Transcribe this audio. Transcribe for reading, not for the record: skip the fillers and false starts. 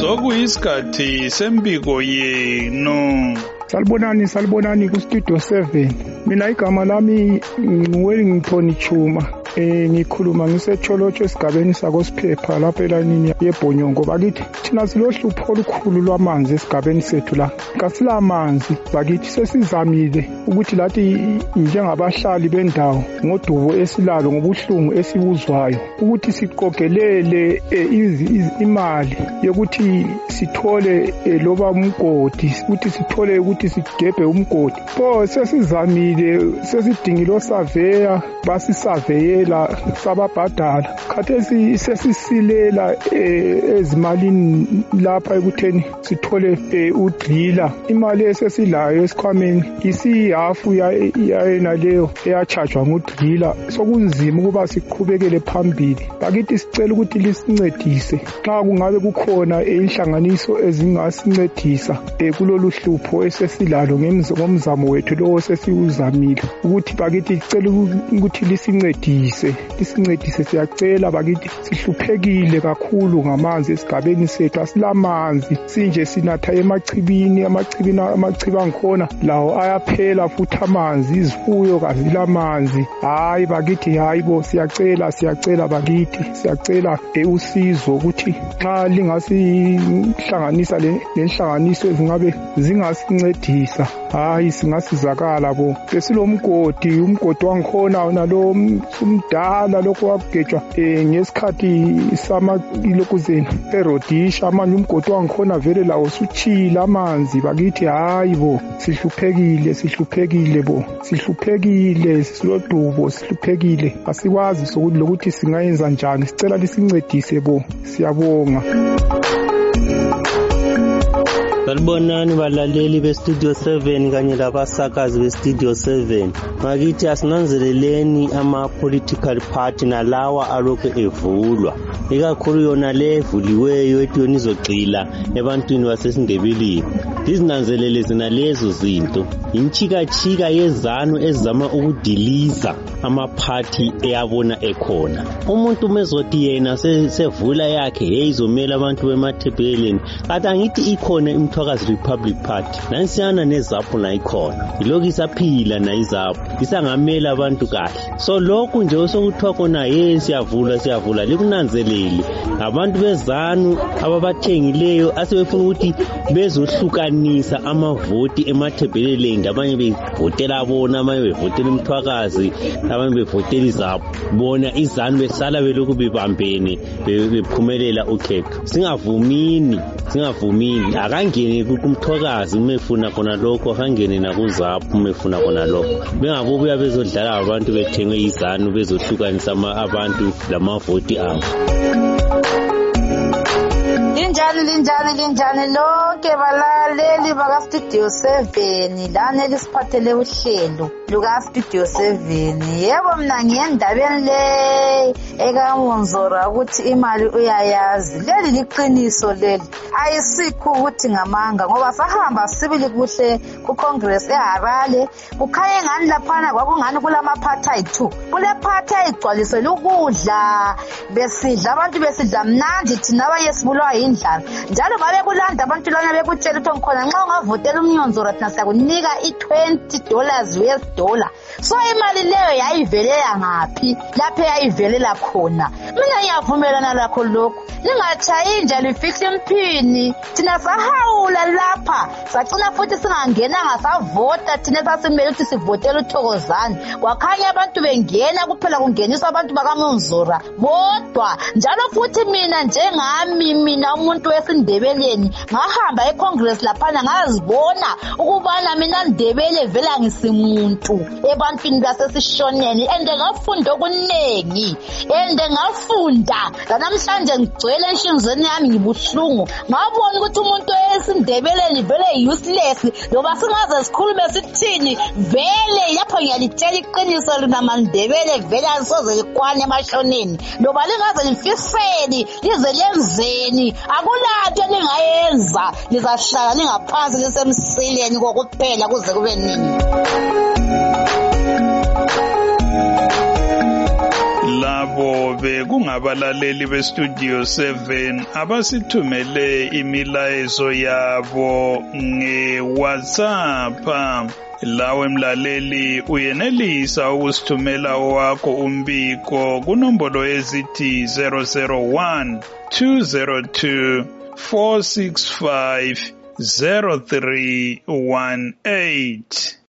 Sokuyisikhathi sembiko yenu. Salibonani ku Studio 7. Mina igama lami Wellington Chuma. Ngikhuluma ngisecholotsho esigabeni sakosiphepha lapha elanini yeBhonyongo. Bakithi thina silohlupho olukhulu lwamanzi esigabeni sethu la. Kasilamanzi bakithi sesizamile ukuthi lathi njengabahlali bendawo ngodubo esilalo ngobuhlungu esibuzwayo ukuthi siqogelele imali yokuthi sithole loba umgodi ukuthi sithole ukuthi sigebhe umgodi. Pho sesizamile sesidingile osaveya basisaveyela sababhadala khathesi sesisilela ezimalini lapha ekutheni sithole udriller. Imali esesilayo esikhwameni isihafu yayena leyo eyachajwa ngudriller. Sokunzima ukuba siqhubekele phambili. Bakithi sicela ukuthi lisincedise xa kungabe kukhona inhlanganiso ezingasincedisa kulolu hlupho esesilalo ngomzamo wethu lo sesiuzamile ukuthi bakithi sicela ukuthi lisincedise siyacela bakithi sihluphekile kakhulu ngamanzi esigabeni sethu asilamanzi sinje sinatha emachibini amachibi angikhona lawo ayaphela futhi amanzi izifuyo kazilamanzi hayi bakithi hayibo siyacela bakithi siyacela usizo ukuthi xa lingasihlanganisa lenhlanganiso ezingabe zingasincedisa hayi singasizakala bo besilomgodi umgodi wangikhona nalo umdala lokho wabugejwa ngesikhathi samalokuzeni erodisha manje umgodi wangikhona vele lawo suchila amanzi bakithi hayibo sihluphekile bo sihluphekile silodubo sihluphekile asikwazi sokuthi singayenza njani sicela lisincedise bo siyabonga. Salibonani balaleli beStudio 7 kanye labasakazi beStudio 7. Ngakithi asinanzeleleni ama-political party nalawa alokhu evulwa. Ikakhulu yona le evuliweyo ethi yona izogxila ebantwini basesindebeleni. Izinanzelele zina lezo zinto. Inchika yezanu ezama ukudiliza ama-party eyabona ekhona. Umuntu mezothi yena sevula yakhe izomela abantu bemathebeleni. Kati angithi ikhona imthwakazi Republic Party. Nansiyana nezapho na ikhona. Ilokhu isaphila na izapho. Isangamela abantu kahle. So lokhu nje osokuthiwa khona siyavula likunanzelele. Abantu bezanu ababathengileyo asebefuna ukuthi bezohlukanisa amavoti emathebeleni abanye bevotela bona abanye bevotela imthwakazi abanye bevotela izapho bona izanu besala belokhu bebambene bephumelela ukhetho. Singavumini akangene kumthwakazi umefuna khona lokho akangene nakuzapho umefuna khona lokho bengabuya bezodlala abantu bethengwe izanu bezohlukanisa abantu lamavoti abo. Linjani lonke balaleli baka Studio 7 lana elisiphathele uhlelo luka Studio 7. Yebo mina ngiyendabeni le ekaMonzora ukuthi imali uyayazi leli liqiniso leli ayisikho ukuthi ngamanga ngoba sahamba sibili kuhle ku Congress eHarare kukhanye ngani laphana kwakungani kulama apartheid 2 kule apartheid igcwaliswe ukudla besidla abantu besidla mnandi thina abanye sibulwa yindlala njalo babe kulanda abantu lana bekutshela ukuthi ngikhona nxa ungavotela umnyonzora thina siyakunika $20 US dollar. So imali leyo yayivelela ngaphi lapho yayivelela khona. Mina ngiyavumelana lakho lokho lingachayi nje lifihle imphini thina sahawula lapha sacina futhi singangena ngasavota thina sasimele ukuthi sivotele uThokozani kwakhanya abantu bengena kuphela kungeniswa abantu bakaMonzora bodwa njalo futhi mina umuntu wesindebeleni ngahamba eCongress laphana ngazibona ukubana mina Ndebele vela ngisimuntu ebantwini basesishoneni ende ngafunda okuningi ngafunda namhlanje ngigcwele enhlizweni yami ngibuhlungu ngabona ukuthi umuntu wesindebeleni vele useless loba singaze sikhulume sithini vele lapho ngiyalitshela iqiniso lina maNdebele vele asoze likwane emashoneni loba lingaze lifiseni lize lenzeni akulanto ningayenza lizahlala lingaphansi lisemsileni kokuphela kuze kube nini. labo bekungabalaleli beStudio 7 abasithumele imilayezo yabo ngeWhatsApp. Lawe mlaleli uyenelisa ukusithumela wakho umbiko kunombolo ezithi 001 202 465 0318.